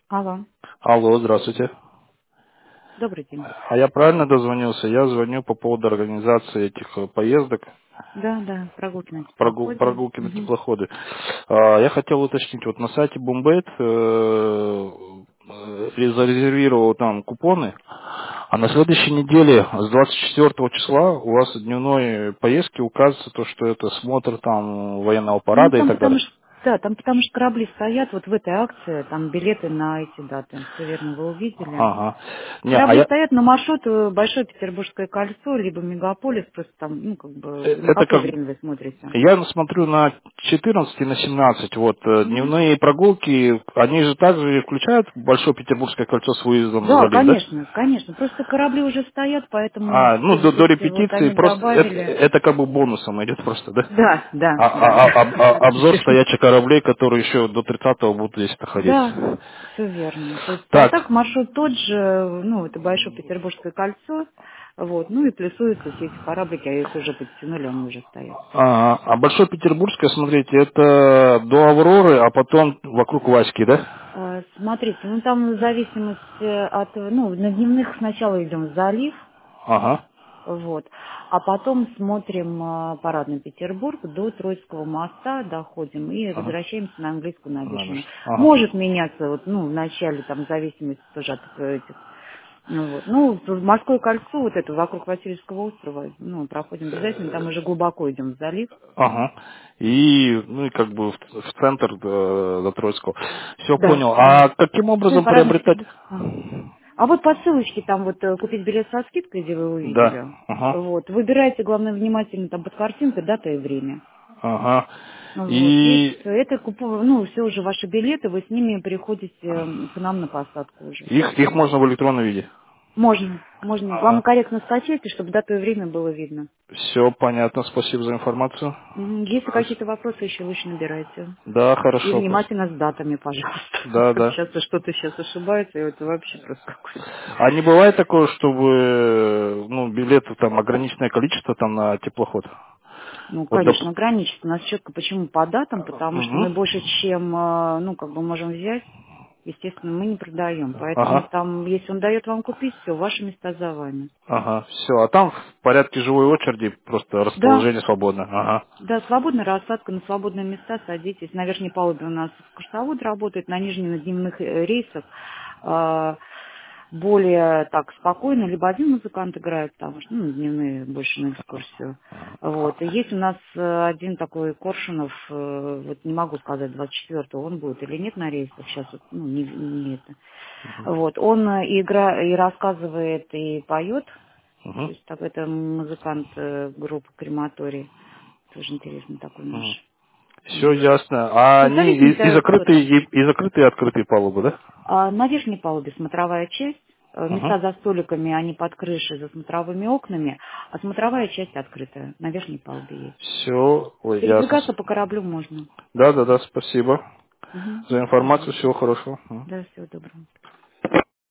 Алло, Алло, здравствуйте. добрый день. А я правильно дозвонился? Я звоню по поводу организации этих поездок, Да, да, прогулки на теплоходе. прогулки на Мгм. теплоходы. Я хотел уточнить, вот на сайте Бумбейт зарезервировал там купоны, а на следующей неделе, с 24 числа, у вас в дневной поездке указывается то, что это смотр там военного Ну, парада и там так потому далее. что, да, там потому что корабли стоят вот в этой акции, там билеты на эти даты. Все верно, вы увидели. Ага. Не, а Корабли я, стоят на маршрут Большое Петербургское кольцо, либо Мегаполис, просто там, ну, как бы, на это какое как время вы смотрите? я смотрю на 14 и на 17. Вот Мгм. дневные прогулки, они же также включают Большое Петербургское кольцо с выездом в Да, залив, да? конечно, конечно. Просто корабли уже стоят, поэтому Ну все вот до эти вот репетиции они просто добавили. это как бы бонусом идет просто, да? Да, да, да. Обзор стоячих кораблей, которые еще до 30-го будут здесь находиться. Да, все верно. То есть, а Так, так маршрут тот же, ну, это Большое Петербургское кольцо, вот, ну и плюсуются все эти кораблики, а их уже подтянули, они уже стоят. а Большое Петербургское, смотрите, это до Авроры, а потом вокруг Васьки, да? Смотрите, ну там в зависимости от, ну, на дневных сначала идем в залив, Ага. вот, а потом смотрим Парадный Петербург до Троицкого моста, доходим и Ага. возвращаемся на Английскую набережную. Ага. Может меняться, вот, ну, в начале, там, в зависимости тоже от этих. Ну, вот. Ну, в морское кольцо, вот это, вокруг Васильевского острова, ну, проходим обязательно, там уже глубоко идем в залив. Ага. И, ну и как бы в центр до Троицкого. Все Да, понял. да. А каким Ну и образом парадный приобретать? Петербург. Ага. А вот по ссылочке там вот купить билет со скидкой, где вы Да. увидели. Ага. Вот. Выбирайте, главное, внимательно там под картинкой дата и время. Ага. Вот. И И все, это ну, все уже ваши билеты, вы с ними приходите к нам на посадку уже. их можно в электронном виде. Можно, можно. Главное, Ага. корректно скачайте, чтобы дату и время было видно. Все понятно. Спасибо за информацию. Если какие-то вопросы еще лучше набирайте. Да, И хорошо. внимательно с датами, пожалуйста. Да, А то да. сейчас что-то сейчас ошибается, и это вообще просто какой-то. А не бывает такое, чтобы ну, билетов там ограниченное количество там на теплоход? Ну, Вот конечно, ограничится. У нас четко почему по датам, потому что мы Мгм. больше, чем, ну, как бы можем взять, естественно, мы не продаем. Поэтому Ага. там, если он дает вам купить, все, ваши места за вами. Ага. Все. А там в порядке живой очереди просто Да, расположение свободно. Ага. да, свободная рассадка на свободные места, садитесь. На верхней палубе у нас экскурсовод работает, на нижней на дневных рейсах а, более так спокойно, либо один музыкант играет, потому что ну, дневные больше на экскурсию. Вот. И есть у нас один такой Коршунов, вот не могу сказать, 24-го он будет или нет на рейсах, сейчас вот, ну, не это. Вот. Он и и рассказывает, и поет, то Угу. есть так, это музыкант группы Крематорий. Тоже интересный такой наш. Все Вот. ясно. А Ну, в они зависимости и от кто закрытые, там. и закрытые, и открытые палубы, да? На верхней палубе смотровая часть. Угу. Места за столиками, они под крышей, за смотровыми окнами, а смотровая часть открытая. На верхней палубе есть. Все, ой, ясно. Передвигаться по кораблю можно. Да, да, да, спасибо Угу. за информацию. Пожалуйста. Всего хорошего. Мгм. Да, всего доброго.